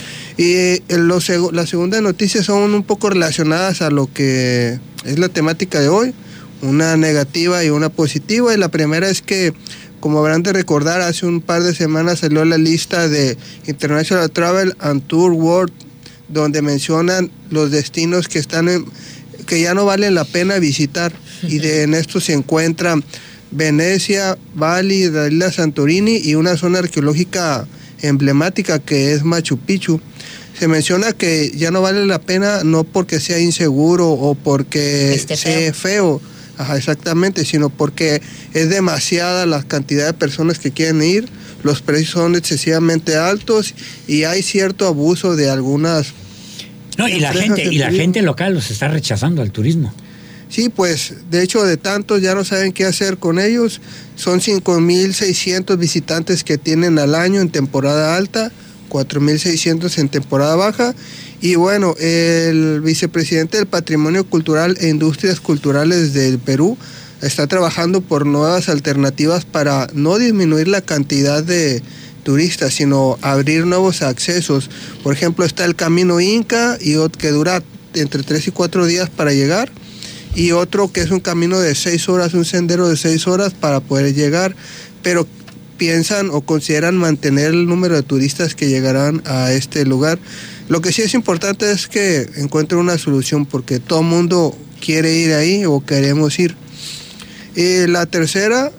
[SPEAKER 8] Y los, las segundas noticias son un poco relacionadas a lo que es la temática de hoy, una negativa y una positiva. Y la primera es que, como habrán de recordar, hace un par de semanas salió la lista de International Travel and Tour World, donde mencionan los destinos que están en... que ya no valen la pena visitar, y de, en esto se encuentran Venecia, Bali, la isla Santorini y una zona arqueológica emblemática que es Machu Picchu. Se menciona que ya no vale la pena no porque sea inseguro o porque
[SPEAKER 3] este
[SPEAKER 8] sea feo, ajá, exactamente, sino porque es demasiada la cantidad de personas que quieren ir, los precios son excesivamente altos y hay cierto abuso de algunas...
[SPEAKER 2] No, y la gente y la gente local los está rechazando al turismo.
[SPEAKER 8] Sí, pues, de hecho, de tantos ya no saben qué hacer con ellos. Son cinco mil seiscientos visitantes que tienen al año en temporada alta, cuatro mil seiscientos en temporada baja. Y bueno, el vicepresidente del Patrimonio Cultural e Industrias Culturales del Perú está trabajando por nuevas alternativas para no disminuir la cantidad de turistas, sino abrir nuevos accesos. Por ejemplo, está el Camino Inca, y que dura entre tres y cuatro días para llegar, y otro que es un camino de seis horas, un sendero de seis horas para poder llegar, pero piensan o consideran mantener el número de turistas que llegarán a este lugar. Lo que sí es importante es que encuentren una solución, porque todo el mundo quiere ir ahí o queremos ir. Y la tercera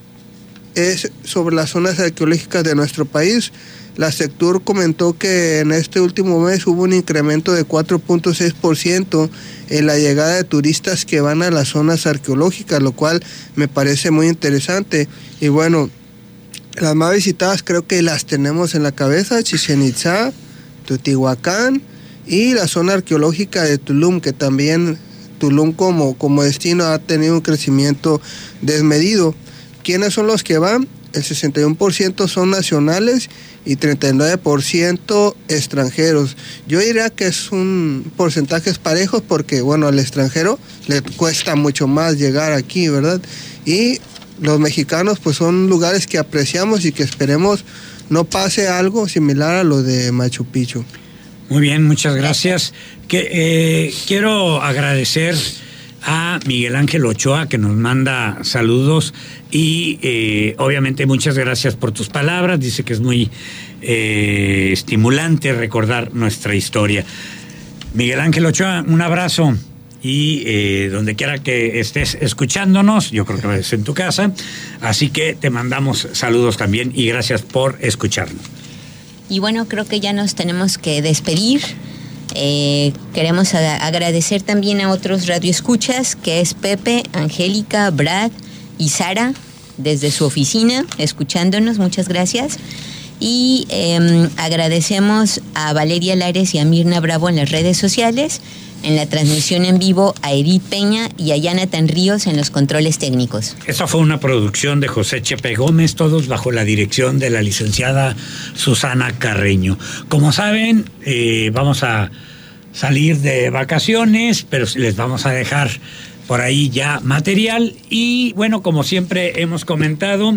[SPEAKER 8] es sobre las zonas arqueológicas de nuestro país. La Sectur comentó que en este último mes hubo un incremento de cuatro punto seis por ciento en la llegada de turistas que van a las zonas arqueológicas, lo cual me parece muy interesante. Y bueno, las más visitadas creo que las tenemos en la cabeza: Chichén Itzá, Teotihuacán y la zona arqueológica de Tulum, que también Tulum como, como destino ha tenido un crecimiento desmedido. ¿Quiénes son los que van? El sesenta y uno por ciento son nacionales y treinta y nueve por ciento extranjeros. Yo diría que es un porcentajes parejos, porque bueno, al extranjero le cuesta mucho más llegar aquí, ¿verdad? Y los mexicanos pues son lugares que apreciamos y que esperemos no pase algo similar a lo de Machu Picchu.
[SPEAKER 2] Muy bien, muchas gracias. Que, eh, quiero agradecer a Miguel Ángel Ochoa, que nos manda saludos y eh, obviamente muchas gracias por tus palabras. Dice que es muy eh, estimulante recordar nuestra historia. Miguel Ángel Ochoa, un abrazo y eh, donde quiera que estés escuchándonos, yo creo que es en tu casa, así que te mandamos saludos también y gracias por escucharnos.
[SPEAKER 3] Y bueno, creo que ya nos tenemos que despedir. Eh, queremos a- agradecer también a otros radioescuchas, que es Pepe, Angélica, Brad y Sara, desde su oficina, escuchándonos. Muchas gracias. Y eh, agradecemos a Valeria Lares y a Mirna Bravo en las redes sociales, en la transmisión en vivo a Edith Peña y a Yanatan Ríos en los controles técnicos.
[SPEAKER 2] Esta fue una producción de José Chepe Gómez, todos bajo la dirección de la licenciada Susana Carreño. Como saben, eh, vamos a salir de vacaciones, pero les vamos a dejar por ahí ya material. Y bueno, como siempre hemos comentado,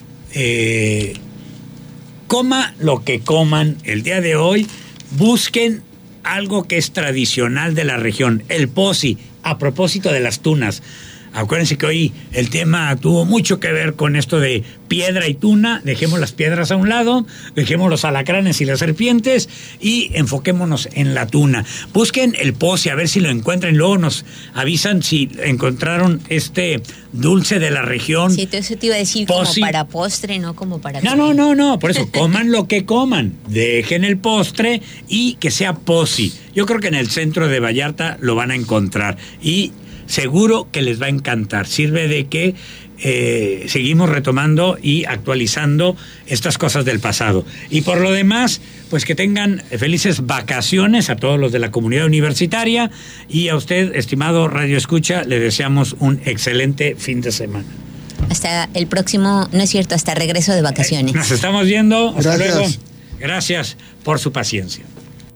[SPEAKER 2] eh, coma lo que coman el día de hoy, busquen algo que es tradicional de la región, el posi, a propósito de las tunas. Acuérdense que hoy el tema tuvo mucho que ver con esto de piedra y tuna. Dejemos las piedras a un lado, dejemos los alacranes y las serpientes y enfoquémonos en la tuna. Busquen el posi, a ver si lo encuentran. Luego nos avisan si encontraron este dulce de la región.
[SPEAKER 3] Sí, eso te iba a decir,
[SPEAKER 2] posi.
[SPEAKER 3] como para postre, no como para...
[SPEAKER 2] No, no, no, no, por eso coman lo que coman, dejen el postre y que sea posi. Yo creo que en el centro de Vallarta lo van a encontrar y seguro que les va a encantar. Sirve de que eh, seguimos retomando y actualizando estas cosas del pasado. Y por lo demás, pues que tengan felices vacaciones a todos los de la comunidad universitaria y a usted, estimado Radio Escucha, le deseamos un excelente fin de semana.
[SPEAKER 3] Hasta el próximo, no es cierto, hasta regreso de vacaciones.
[SPEAKER 2] Nos estamos viendo. Hasta
[SPEAKER 8] Gracias.
[SPEAKER 2] luego. Gracias por su paciencia.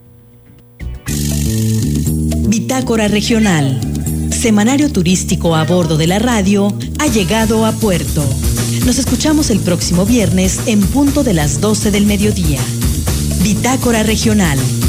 [SPEAKER 1] Bitácora Regional, semanario turístico a bordo de la radio, ha llegado a puerto. Nos escuchamos el próximo viernes en punto de las doce del mediodía. Bitácora Regional.